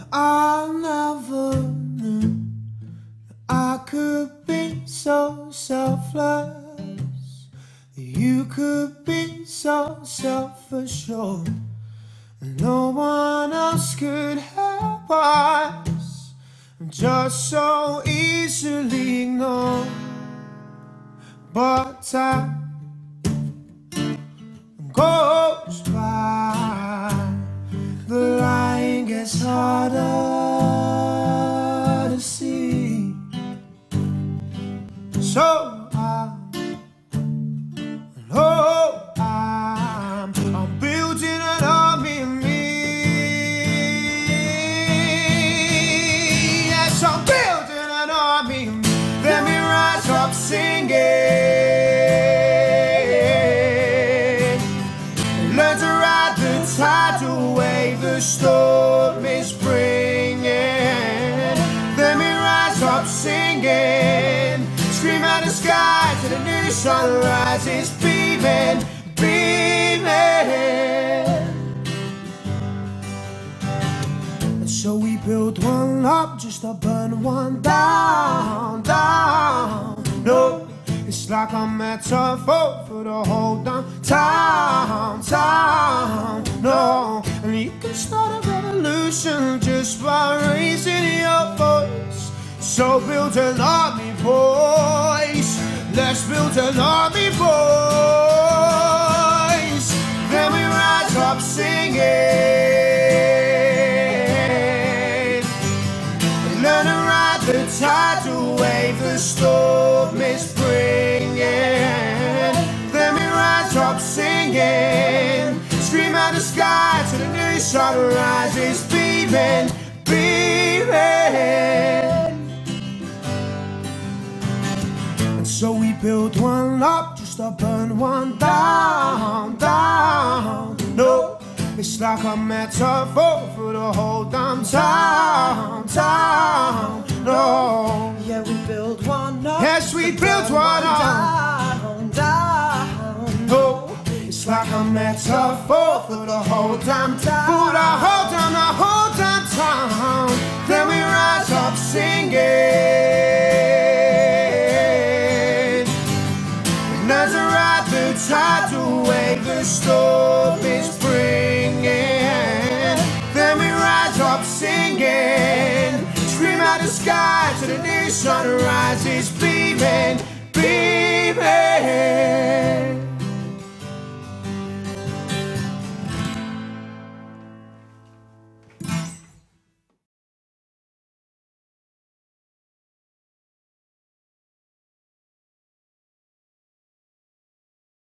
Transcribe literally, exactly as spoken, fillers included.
I never knew that I could be so selfless, that you could be so self-assured, and no one else could help us. I'm just so easily ignored, but time goes by, the line gets harder to see. So I know I'm, I'm building an army of me. Yes, I'm building an army of me. Let me rise up singing. Learn to ride the tide away the storm is bringing. Let me rise up singing. Scream out the sky till the new sunrise is beaming, beaming. And so we build one up just to burn one down, down. No, it's like a metaphor for the whole damn town, town. No, and you can start a revolution just by raising your voice. So build an army, boys. Let's build an army, boys. Then we rise up singing. Learn to ride the tide away the storm is bringing. Then we rise up singing. Scream out the sky till the new sunrise is beaming, beaming. And so we build one up just to burn one down, down. No, it's like a metaphor for the whole damn town, town. No, yeah, we build one up. Yes, we build one up. Down, down. No, it's like a metaphor for the whole damn town, for the whole damn, the whole damn town. Then we rise up singing. As I ride the tide away the storm is bringing. Then we rise up singing. Scream out the sky till the new sunrise is beaming, beaming.